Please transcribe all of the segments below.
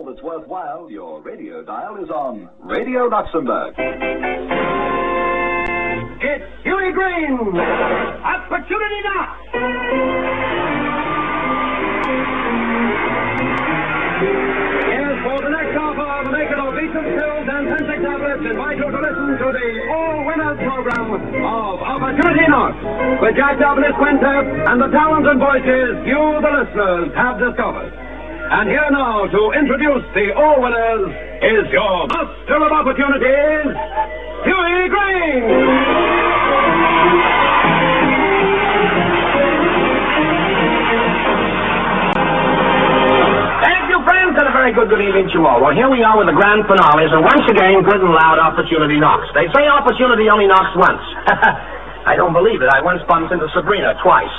that's worthwhile, your radio dial is on Radio Luxembourg. It's Huey Green! Opportunity Knock! Yes, for the next half hour, the maker of Beecham Pills and Pensec Tablets invite you to listen to the all-winners program of Opportunity Knock, with Jack Davenport Quintet and the talents and voices you, the listeners, have discovered. And here now to introduce the all-winners is your master of opportunities, Huey Green! And a very good evening to you all. Well, here we are with the grand finales, and once again, good and loud opportunity knocks. They say opportunity only knocks once. I don't believe it. I once bumped into Sabrina twice.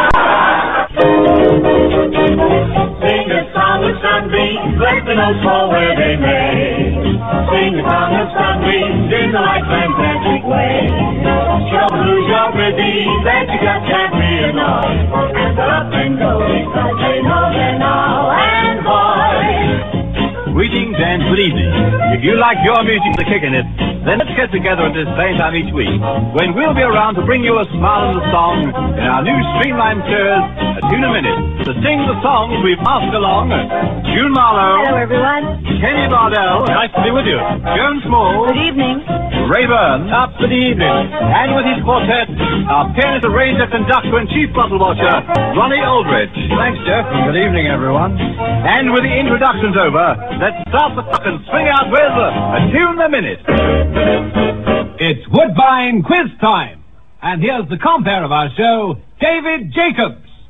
Sing a song of sunbeams, let the notes fall where they may. Sing a song of sunbeams in the light fantastic way. Show who's your disease that you got can't realize. And up and go because they know they're now and boy. Greetings and good evening. If you like your music to kick in it, then let's get together at this same time each week, when we'll be around to bring you a smile and a song in our new streamlined shows, A Tune a Minute. To sing the songs we've passed along, June Marlowe. Hello, everyone. Kenny Bardell. Nice to be with you. Joan Small. Good evening. Ray Burns. Good evening. And with his quartet, our pianist, arranger, conductor, and chief bottle watcher, Ronnie Aldrich. Thanks, Jeff. Good evening, everyone. And with the introductions over, let's start the clock and swing out with A Tune a Minute. It's Woodbine quiz time. And here's the compere of our show, David Jacobs.